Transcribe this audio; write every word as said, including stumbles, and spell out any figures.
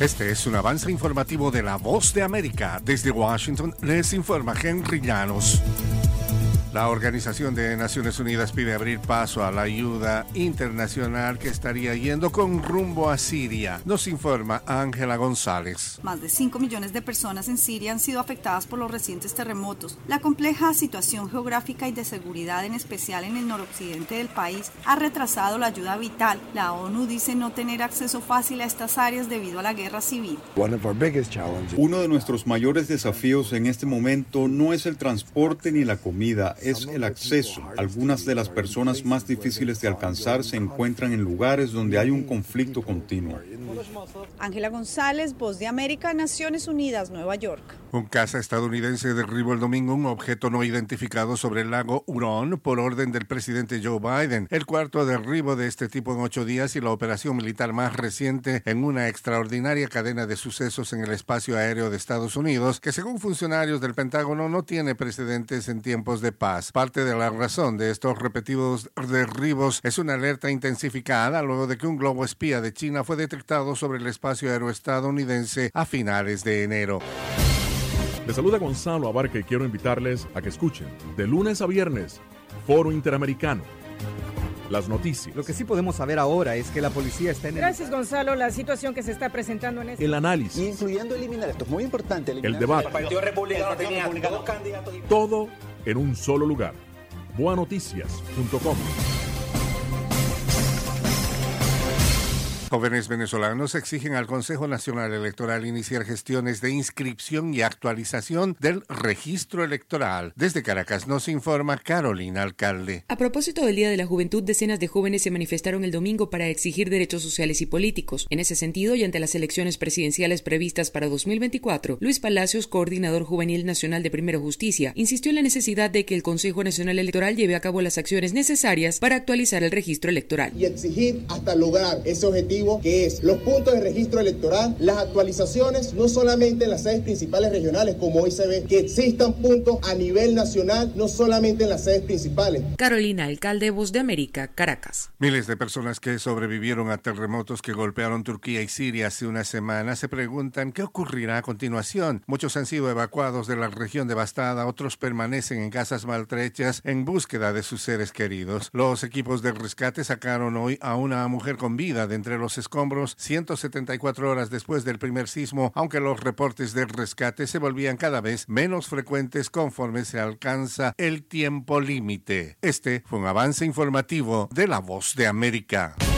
Este es un avance informativo de La Voz de América. Desde Washington les informa Henry Llanos. La Organización de Naciones Unidas pide abrir paso a la ayuda internacional que estaría yendo con rumbo a Siria. Nos informa Ángela González. Más de cinco millones de personas en Siria han sido afectadas por los recientes terremotos. La compleja situación geográfica y de seguridad, en especial en el noroccidente del país, ha retrasado la ayuda vital. La ONU dice no tener acceso fácil a estas áreas debido a la guerra civil. Uno de nuestros mayores desafíos en este momento no es el transporte ni la comida, es el acceso. Algunas de las personas más difíciles de alcanzar se encuentran en lugares donde hay un conflicto continuo. Ángela González, Voz de América, Naciones Unidas, Nueva York. Un caza estadounidense derribó el domingo un objeto no identificado sobre el lago Huron por orden del presidente Joe Biden. El cuarto derribo de este tipo en ocho días y la operación militar más reciente en una extraordinaria cadena de sucesos en el espacio aéreo de Estados Unidos, que según funcionarios del Pentágono no tiene precedentes en tiempos de paz. Parte de la razón de estos repetidos derribos es una alerta intensificada luego de que un globo espía de China fue detectado sobre el espacio aéreo estadounidense a finales de enero. Les saluda Gonzalo Abarca y quiero invitarles a que escuchen de lunes a viernes Foro Interamericano. Las noticias. Lo que sí podemos saber ahora es que la policía está en el... Gracias, Gonzalo. La situación que se está presentando en este... El análisis. Incluyendo eliminar, esto es muy importante. El debate. El Partido Republicano tenía dos candidatos. Todo en un solo lugar. boa noticias punto com. Jóvenes venezolanos exigen al Consejo Nacional Electoral iniciar gestiones de inscripción y actualización del registro electoral. Desde Caracas nos informa Carolina Alcalde. A propósito del Día de la Juventud, decenas de jóvenes se manifestaron el domingo para exigir derechos sociales y políticos. En ese sentido, y ante las elecciones presidenciales previstas para dos mil veinticuatro, Luis Palacios, coordinador juvenil nacional de Primero Justicia, insistió en la necesidad de que el Consejo Nacional Electoral lleve a cabo las acciones necesarias para actualizar el registro electoral. Y exigir hasta lograr ese objetivo, que es los puntos de registro electoral, las actualizaciones, no solamente en las sedes principales regionales, como hoy se ve, que existan puntos a nivel nacional, no solamente en las sedes principales. Carolina Alcalde, Voz de América, Caracas. Miles de personas que sobrevivieron a terremotos que golpearon Turquía y Siria hace una semana se preguntan qué ocurrirá a continuación. Muchos han sido evacuados de la región devastada, otros permanecen en casas maltrechas en búsqueda de sus seres queridos. Los equipos de rescate sacaron hoy a una mujer con vida de entre los escombros ciento setenta y cuatro horas después del primer sismo, aunque los reportes de rescate se volvían cada vez menos frecuentes conforme se alcanza el tiempo límite. Este fue un avance informativo de La Voz de América.